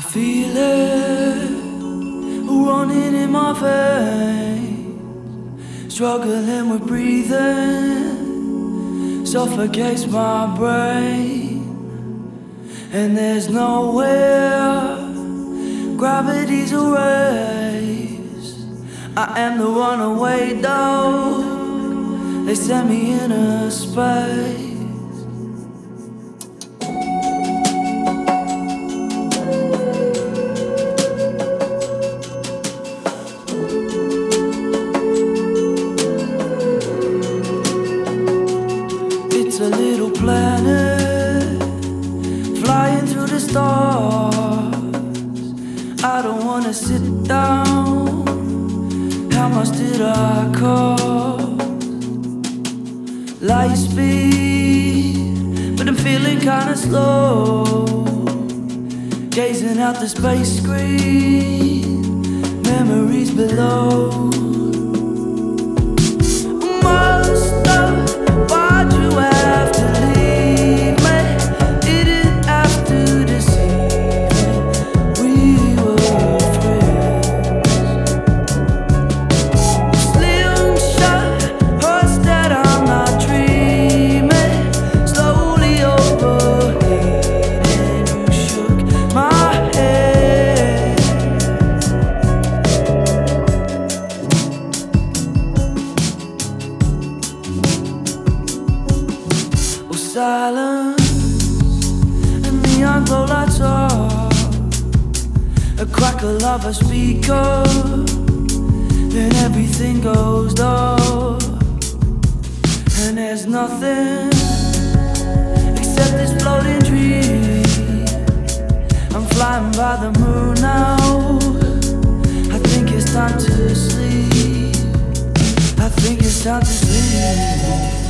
feel it running in my veins, struggling with breathing, suffocates my brain. And there's nowhere, gravity's erased. I am the runaway dog, they sent me into space. It's a little planet flying through the stars. I don't wanna sit down. How much did I cost? Light speed, but I'm feeling kinda slow. Gazing out the space screen, memories below. Why'd you have to leave me? Didn't have to deceive me. We were friends. Slim shut, hush that I'm not dreaming. Slowly overheating, you shook my head. Silence and neon glow lights up, a crackle of a speaker, then everything goes dark. And there's nothing except this floating dream. I'm flying by the moon now, I think it's time to sleep. I think it's time to sleep.